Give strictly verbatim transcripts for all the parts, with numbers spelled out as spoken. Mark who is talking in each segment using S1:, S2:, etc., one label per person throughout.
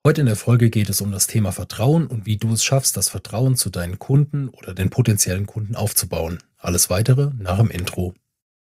S1: Heute in der Folge geht es um das Thema Vertrauen und wie du es schaffst, das Vertrauen zu deinen Kunden oder den potenziellen Kunden aufzubauen. Alles weitere nach dem Intro.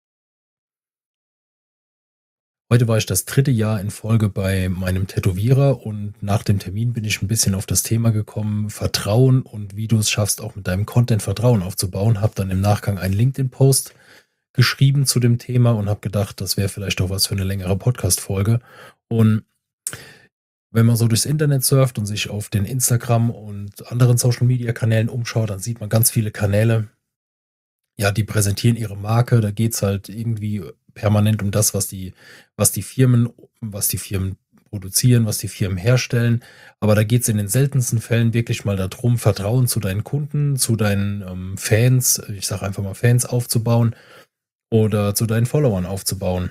S1: Heute war ich das dritte Jahr in Folge bei meinem Tätowierer und nach dem Termin bin ich ein bisschen auf das Thema gekommen, Vertrauen und wie du es schaffst, auch mit deinem Content Vertrauen aufzubauen. Habe dann im Nachgang einen LinkedIn-Post geschrieben zu dem Thema und habe gedacht, das wäre vielleicht auch was für eine längere Podcast-Folge. Und wenn man so durchs Internet surft und sich auf den Instagram und anderen Social-Media-Kanälen umschaut, dann sieht man ganz viele Kanäle, ja, die präsentieren ihre Marke. Da geht's halt irgendwie permanent um das, was die, was die Firmen, was die Firmen produzieren, was die Firmen herstellen. Aber da geht's in den seltensten Fällen wirklich mal darum, Vertrauen zu deinen Kunden, zu deinen ähm, Fans, ich sage einfach mal Fans aufzubauen oder zu deinen Followern aufzubauen.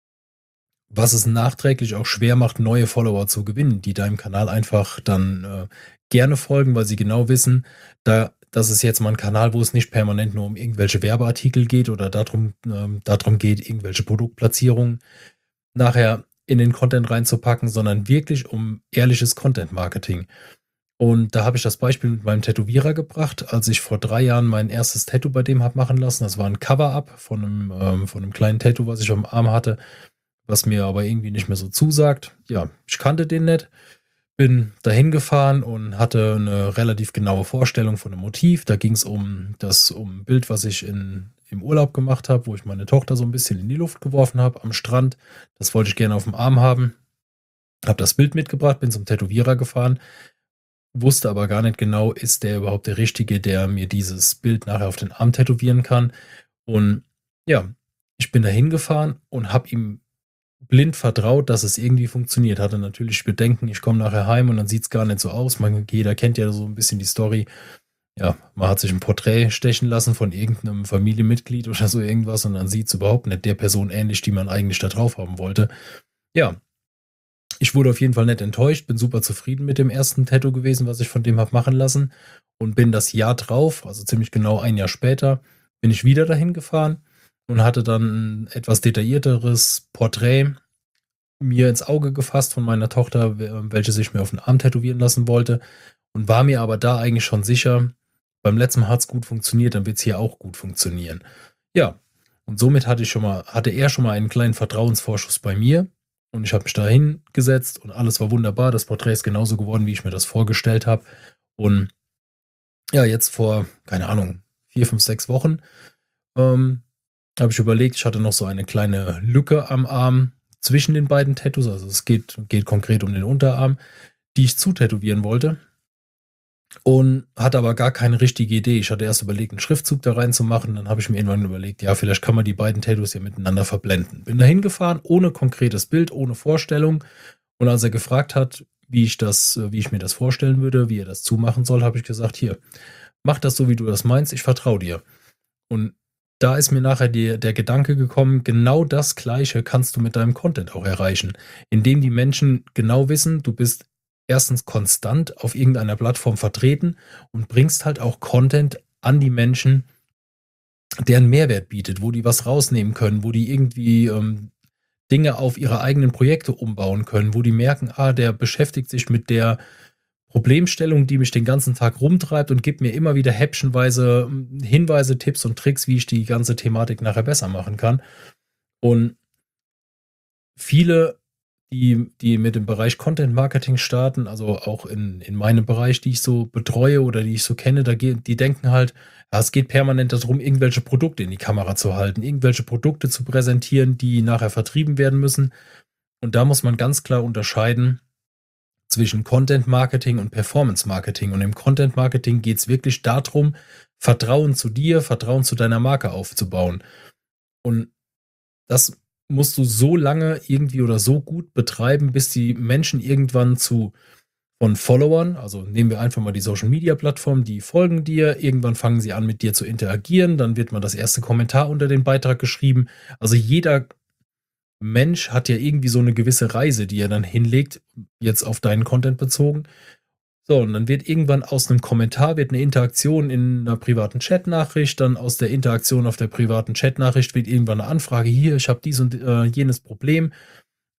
S1: Was es nachträglich auch schwer macht, neue Follower zu gewinnen, die deinem Kanal einfach dann äh, gerne folgen, weil sie genau wissen, da das ist jetzt mal ein Kanal, wo es nicht permanent nur um irgendwelche Werbeartikel geht oder darum, ähm, darum geht, irgendwelche Produktplatzierungen nachher in den Content reinzupacken, sondern wirklich um ehrliches Content-Marketing. Und da habe ich das Beispiel mit meinem Tätowierer gebracht, als ich vor drei Jahren mein erstes Tattoo bei dem habe machen lassen. Das war ein Cover-Up von einem, ähm, von einem kleinen Tattoo, was ich am Arm hatte, was mir aber irgendwie nicht mehr so zusagt. Ja, ich kannte den nicht, bin dahin gefahren und hatte eine relativ genaue Vorstellung von dem Motiv. Da ging es um das um ein Bild, was ich in, im Urlaub gemacht habe, wo ich meine Tochter so ein bisschen in die Luft geworfen habe am Strand. Das wollte ich gerne auf dem Arm haben. Habe das Bild mitgebracht, bin zum Tätowierer gefahren, wusste aber gar nicht genau, ist der überhaupt der Richtige, der mir dieses Bild nachher auf den Arm tätowieren kann. Und ja, ich bin dahin gefahren und habe ihm blind vertraut, dass es irgendwie funktioniert. Hatte natürlich Bedenken, ich komme nachher heim und dann sieht es gar nicht so aus. Man, jeder kennt ja so ein bisschen die Story. Ja, man hat sich ein Porträt stechen lassen von irgendeinem Familienmitglied oder so irgendwas und dann sieht es überhaupt nicht der Person ähnlich, die man eigentlich da drauf haben wollte. Ja, ich wurde auf jeden Fall nicht enttäuscht, bin super zufrieden mit dem ersten Tattoo gewesen, was ich von dem habe machen lassen und bin das Jahr drauf, also ziemlich genau ein Jahr später, bin ich wieder dahin gefahren und hatte dann ein etwas detaillierteres Porträt mir ins Auge gefasst von meiner Tochter, welche sich mir auf den Arm tätowieren lassen wollte und war mir aber da eigentlich schon sicher, beim letzten Mal hat es gut funktioniert, dann wird es hier auch gut funktionieren. Ja, und somit hatte ich schon mal, hatte er schon mal einen kleinen Vertrauensvorschuss bei mir und ich habe mich da hingesetzt und alles war wunderbar. Das Porträt ist genauso geworden, wie ich mir das vorgestellt habe. Und ja, jetzt vor, keine Ahnung, vier, fünf, sechs Wochen ähm, habe ich überlegt, ich hatte noch so eine kleine Lücke am Arm zwischen den beiden Tattoos, also es geht, geht konkret um den Unterarm, die ich zutätowieren wollte und hatte aber gar keine richtige Idee. Ich hatte erst überlegt, einen Schriftzug da reinzumachen, dann habe ich mir irgendwann überlegt, ja, vielleicht kann man die beiden Tattoos ja miteinander verblenden. Bin da hingefahren, ohne konkretes Bild, ohne Vorstellung und als er gefragt hat, wie ich das, wie ich mir das vorstellen würde, wie er das zumachen soll, habe ich gesagt, hier, mach das so, wie du das meinst, ich vertraue dir. Und da ist mir nachher die, der Gedanke gekommen, genau das Gleiche kannst du mit deinem Content auch erreichen, indem die Menschen genau wissen, du bist erstens konstant auf irgendeiner Plattform vertreten und bringst halt auch Content an die Menschen, der einen Mehrwert bietet, wo die was rausnehmen können, wo die irgendwie ähm, Dinge auf ihre eigenen Projekte umbauen können, wo die merken, ah, der beschäftigt sich mit der Problemstellung, die mich den ganzen Tag rumtreibt und gibt mir immer wieder häppchenweise hm, Hinweise, Tipps und Tricks, wie ich die ganze Thematik nachher besser machen kann. Und viele, die, die mit dem Bereich Content Marketing starten, also auch in, in meinem Bereich, die ich so betreue oder die ich so kenne, da geht, die denken halt, ja, es geht permanent darum, irgendwelche Produkte in die Kamera zu halten, irgendwelche Produkte zu präsentieren, die nachher vertrieben werden müssen. Und da muss man ganz klar unterscheiden zwischen Content Marketing und Performance Marketing. Und im Content Marketing geht es wirklich darum, Vertrauen zu dir, Vertrauen zu deiner Marke aufzubauen. Und das musst du so lange irgendwie oder so gut betreiben, bis die Menschen irgendwann zu von Followern, also nehmen wir einfach mal die Social Media Plattform, die folgen dir, irgendwann fangen sie an mit dir zu interagieren, dann wird mal das erste Kommentar unter den Beitrag geschrieben. Also jeder Mensch hat ja irgendwie so eine gewisse Reise, die er dann hinlegt, jetzt auf deinen Content bezogen. So, und dann wird irgendwann aus einem Kommentar wird eine Interaktion in einer privaten Chatnachricht, dann aus der Interaktion auf der privaten Chatnachricht wird irgendwann eine Anfrage, hier, ich habe dies und äh, jenes Problem.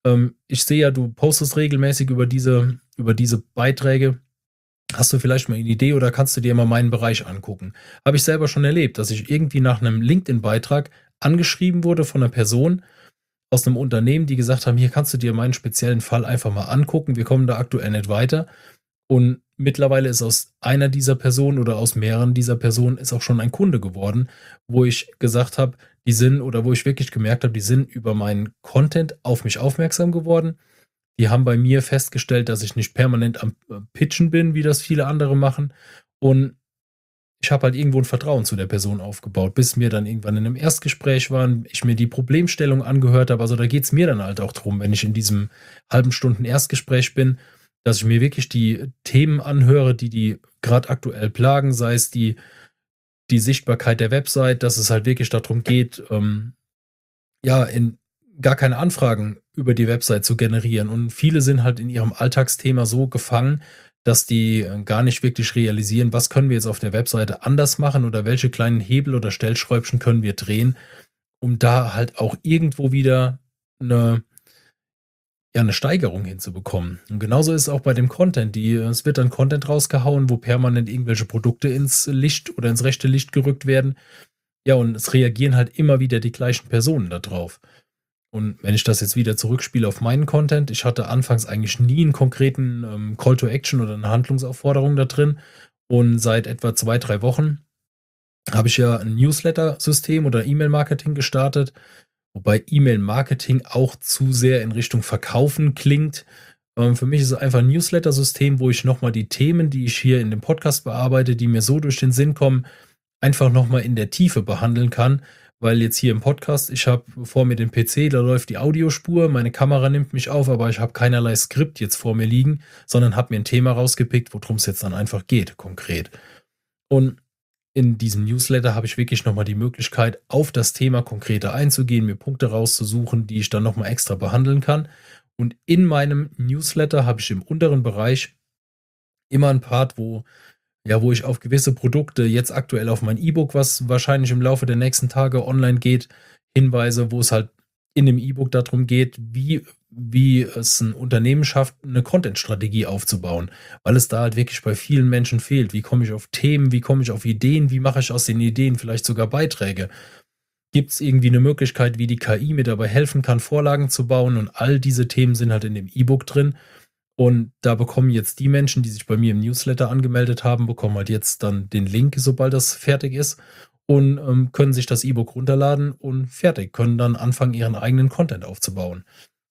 S1: ähm, ich sehe ja, du postest regelmäßig über diese, über diese Beiträge. Hast du vielleicht mal eine Idee oder kannst du dir mal meinen Bereich angucken? Habe ich selber schon erlebt, dass ich irgendwie nach einem LinkedIn-Beitrag angeschrieben wurde von einer Person aus einem Unternehmen, die gesagt haben: „Hier kannst du dir meinen speziellen Fall einfach mal angucken. Wir kommen da aktuell nicht weiter.“ Und mittlerweile ist aus einer dieser Personen oder aus mehreren dieser Personen ist auch schon ein Kunde geworden, wo ich gesagt habe, die sind oder wo ich wirklich gemerkt habe, die sind über meinen Content auf mich aufmerksam geworden. Die haben bei mir festgestellt, dass ich nicht permanent am, äh, Pitchen bin, wie das viele andere machen. Und ich habe halt irgendwo ein Vertrauen zu der Person aufgebaut, bis wir dann irgendwann in einem Erstgespräch waren, ich mir die Problemstellung angehört habe. Also, da geht's mir dann halt auch drum, wenn ich in diesem halben Stunden Erstgespräch bin, dass ich mir wirklich die Themen anhöre, die die gerade aktuell plagen, sei es die die Sichtbarkeit der Website, dass es halt wirklich darum geht, ähm, ja, in gar keine Anfragen über die Website zu generieren. Und viele sind halt in ihrem Alltagsthema so gefangen, dass die äh, gar nicht wirklich realisieren, was können wir jetzt auf der Webseite anders machen oder welche kleinen Hebel oder Stellschräubchen können wir drehen, um da halt auch irgendwo wieder eine, ja, eine Steigerung hinzubekommen. Und genauso ist es auch bei dem Content. Die, es wird dann Content rausgehauen, wo permanent irgendwelche Produkte ins Licht oder ins rechte Licht gerückt werden. Ja, und es reagieren halt immer wieder die gleichen Personen da drauf. Und wenn ich das jetzt wieder zurückspiele auf meinen Content, ich hatte anfangs eigentlich nie einen konkreten ähm, Call to Action oder eine Handlungsaufforderung da drin. Und seit etwa zwei, drei Wochen habe ich ja ein Newsletter-System oder E-Mail-Marketing gestartet, wobei E-Mail-Marketing auch zu sehr in Richtung Verkaufen klingt. Ähm, für mich ist es einfach ein Newsletter-System, wo ich nochmal die Themen, die ich hier in dem Podcast bearbeite, die mir so durch den Sinn kommen, einfach nochmal in der Tiefe behandeln kann, weil jetzt hier im Podcast, ich habe vor mir den P C, da läuft die Audiospur, meine Kamera nimmt mich auf, aber ich habe keinerlei Skript jetzt vor mir liegen, sondern habe mir ein Thema rausgepickt, worum es jetzt dann einfach geht, konkret. Und in diesem Newsletter habe ich wirklich nochmal die Möglichkeit, auf das Thema konkreter einzugehen, mir Punkte rauszusuchen, die ich dann nochmal extra behandeln kann. Und in meinem Newsletter habe ich im unteren Bereich immer ein Part, wo ja, wo ich auf gewisse Produkte jetzt aktuell auf mein E-Book, was wahrscheinlich im Laufe der nächsten Tage online geht, hinweise, wo es halt in dem E-Book darum geht, wie, wie es ein Unternehmen schafft, eine Content-Strategie aufzubauen, weil es da halt wirklich bei vielen Menschen fehlt. Wie komme ich auf Themen, wie komme ich auf Ideen, wie mache ich aus den Ideen vielleicht sogar Beiträge? Gibt es irgendwie eine Möglichkeit, wie die K I mir dabei helfen kann, Vorlagen zu bauen? Und all diese Themen sind halt in dem E-Book drin. Und da bekommen jetzt die Menschen, die sich bei mir im Newsletter angemeldet haben, bekommen halt jetzt dann den Link, sobald das fertig ist und ähm, können sich das E-Book runterladen und fertig, können dann anfangen, ihren eigenen Content aufzubauen.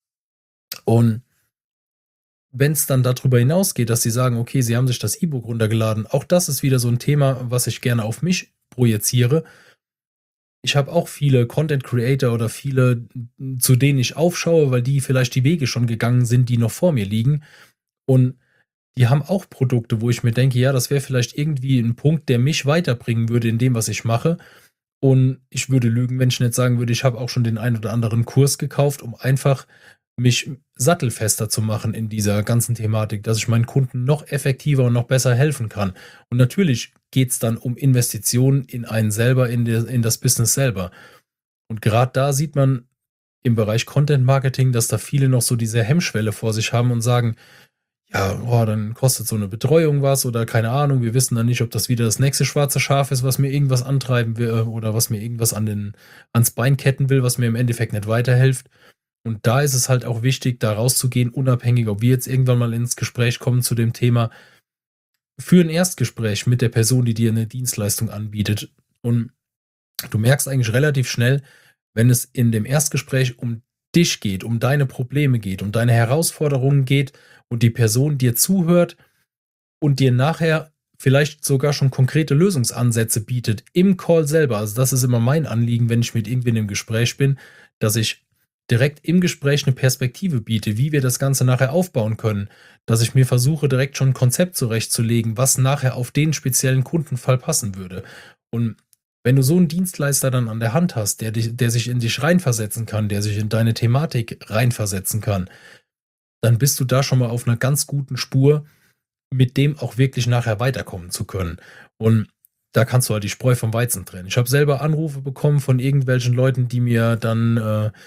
S1: Und wenn es dann darüber hinausgeht, dass sie sagen, okay, sie haben sich das E-Book runtergeladen, auch das ist wieder so ein Thema, was ich gerne auf mich projiziere. Ich habe auch viele Content Creator oder viele, zu denen ich aufschaue, weil die vielleicht die Wege schon gegangen sind, die noch vor mir liegen. Und die haben auch Produkte, wo ich mir denke, ja, das wäre vielleicht irgendwie ein Punkt, der mich weiterbringen würde in dem, was ich mache. Und ich würde lügen, wenn ich nicht sagen würde, ich habe auch schon den einen oder anderen Kurs gekauft, um einfach mich sattelfester zu machen in dieser ganzen Thematik, dass ich meinen Kunden noch effektiver und noch besser helfen kann. Und natürlich geht es dann um Investitionen in einen selber, in, der, in das Business selber. Und gerade da sieht man im Bereich Content Marketing, dass da viele noch so diese Hemmschwelle vor sich haben und sagen, ja, oh, dann kostet so eine Betreuung was oder keine Ahnung. Wir wissen dann nicht, ob das wieder das nächste schwarze Schaf ist, was mir irgendwas antreiben will oder was mir irgendwas an den, ans Bein ketten will, was mir im Endeffekt nicht weiterhilft. Und da ist es halt auch wichtig, da rauszugehen, unabhängig, ob wir jetzt irgendwann mal ins Gespräch kommen zu dem Thema. Für ein Erstgespräch mit der Person, die dir eine Dienstleistung anbietet. Und du merkst eigentlich relativ schnell, wenn es in dem Erstgespräch um dich geht, um deine Probleme geht, um deine Herausforderungen geht und die Person dir zuhört und dir nachher vielleicht sogar schon konkrete Lösungsansätze bietet im Call selber. Also das ist immer mein Anliegen, wenn ich mit irgendwen im Gespräch bin, dass ich direkt im Gespräch eine Perspektive biete, wie wir das Ganze nachher aufbauen können, dass ich mir versuche, direkt schon ein Konzept zurechtzulegen, was nachher auf den speziellen Kundenfall passen würde. Und wenn du so einen Dienstleister dann an der Hand hast, der, dich, der sich in dich reinversetzen kann, der sich in deine Thematik reinversetzen kann, dann bist du da schon mal auf einer ganz guten Spur, mit dem auch wirklich nachher weiterkommen zu können. Und da kannst du halt die Spreu vom Weizen trennen. Ich habe selber Anrufe bekommen von irgendwelchen Leuten, die mir dann, äh,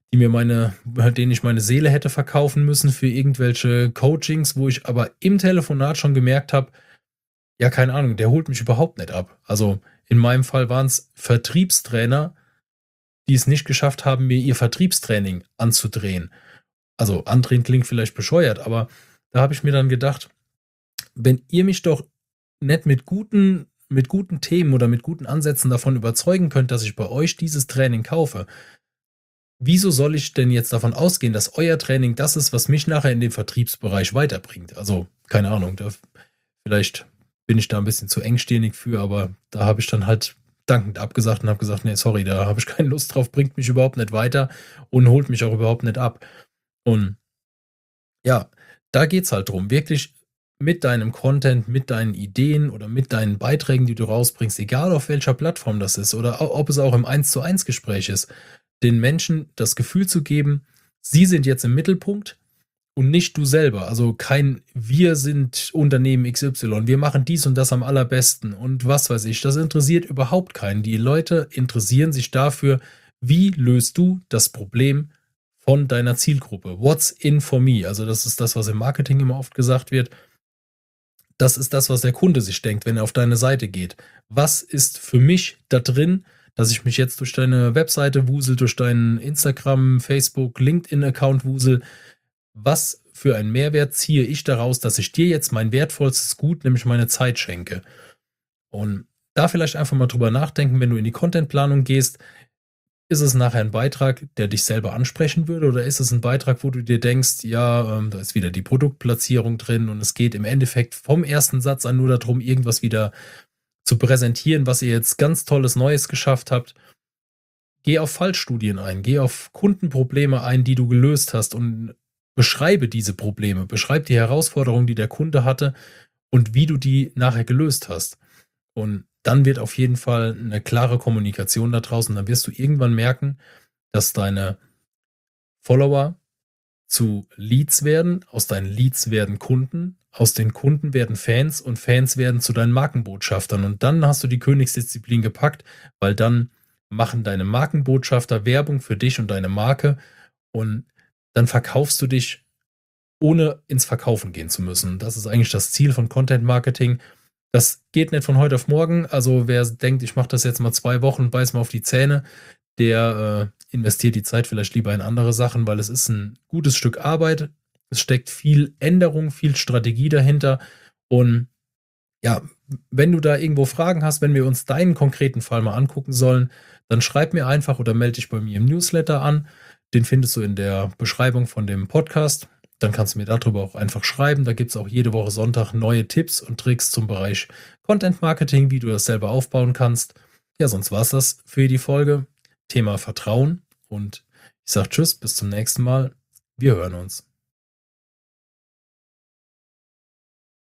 S1: die mir meine denen ich meine Seele hätte verkaufen müssen für irgendwelche Coachings, wo ich aber im Telefonat schon gemerkt habe, ja, keine Ahnung, der holt mich überhaupt nicht ab. Also, in meinem Fall waren's Vertriebstrainer, die es nicht geschafft haben, mir ihr Vertriebstraining anzudrehen. Also, andrehen klingt vielleicht bescheuert, aber da habe ich mir dann gedacht: „Wenn ihr mich doch nicht mit guten mit guten Themen oder mit guten Ansätzen davon überzeugen könnt, dass ich bei euch dieses Training kaufe, wieso soll ich denn jetzt davon ausgehen, dass euer Training das ist, was mich nachher in den Vertriebsbereich weiterbringt?“ Also, keine Ahnung, da vielleicht bin ich da ein bisschen zu engstirnig für, aber da habe ich dann halt dankend abgesagt und habe gesagt: „Ne, sorry, da habe ich keine Lust drauf, bringt mich überhaupt nicht weiter und holt mich auch überhaupt nicht ab.“ Und ja, da geht's halt drum, wirklich mit deinem Content, mit deinen Ideen oder mit deinen Beiträgen, die du rausbringst, egal auf welcher Plattform das ist oder o ob es auch im Eins-zu-eins-Gespräch ist, den Menschen das Gefühl zu geben, sie sind jetzt im Mittelpunkt und nicht du selber. Also kein „Wir sind Unternehmen X Y, wir machen dies und das am allerbesten“ und was weiß ich. Das interessiert überhaupt keinen. Die Leute interessieren sich dafür, wie löst du das Problem von deiner Zielgruppe? What's in for me? Also, das ist das, was im Marketing immer oft gesagt wird. Das ist das, was der Kunde sich denkt, wenn er auf deine Seite geht. Was ist für mich da drin, dass ich mich jetzt durch deine Webseite wusel, durch deinen Instagram, Facebook, LinkedIn-Account wusel? Was für einen Mehrwert ziehe ich daraus, dass ich dir jetzt mein wertvollstes Gut, nämlich meine Zeit schenke? Und da vielleicht einfach mal drüber nachdenken, wenn du in die Contentplanung gehst, ist es nachher ein Beitrag, der dich selber ansprechen würde, oder ist es ein Beitrag, wo du dir denkst, ja, ähm, da ist wieder die Produktplatzierung drin und es geht im Endeffekt vom ersten Satz an nur darum, irgendwas wieder zu präsentieren, was ihr jetzt ganz Tolles Neues geschafft habt. Geh auf Fallstudien ein, geh auf Kundenprobleme ein, die du gelöst hast und beschreibe diese Probleme, beschreib die Herausforderungen, die der Kunde hatte und wie du die nachher gelöst hast. Und dann wird auf jeden Fall eine klare Kommunikation da draußen. Dann wirst du irgendwann merken, dass deine Follower zu Leads werden, aus deinen Leads werden Kunden, aus den Kunden werden Fans und Fans werden zu deinen Markenbotschaftern. Und dann hast du die Königsdisziplin gepackt, weil dann machen deine Markenbotschafter Werbung für dich und deine Marke und dann verkaufst du dich, ohne ins Verkaufen gehen zu müssen. Das ist eigentlich das Ziel von Content Marketing. Das geht nicht von heute auf morgen. Also wer denkt, ich mache das jetzt mal zwei Wochen, beiß mal auf die Zähne, der äh, investiert die Zeit vielleicht lieber in andere Sachen, weil es ist ein gutes Stück Arbeit. Es steckt viel Änderung, viel Strategie dahinter. Und ja, wenn du da irgendwo Fragen hast, wenn wir uns deinen konkreten Fall mal angucken sollen, dann schreib mir einfach oder melde dich bei mir im Newsletter an. Den findest du in der Beschreibung von dem Podcast. Dann kannst du mir darüber auch einfach schreiben. Da gibt es auch jede Woche Sonntag neue Tipps und Tricks zum Bereich Content Marketing, wie du das selber aufbauen kannst. Ja, sonst war es das für die Folge. Thema Vertrauen. Und ich sage Tschüss, bis zum nächsten Mal. Wir hören uns.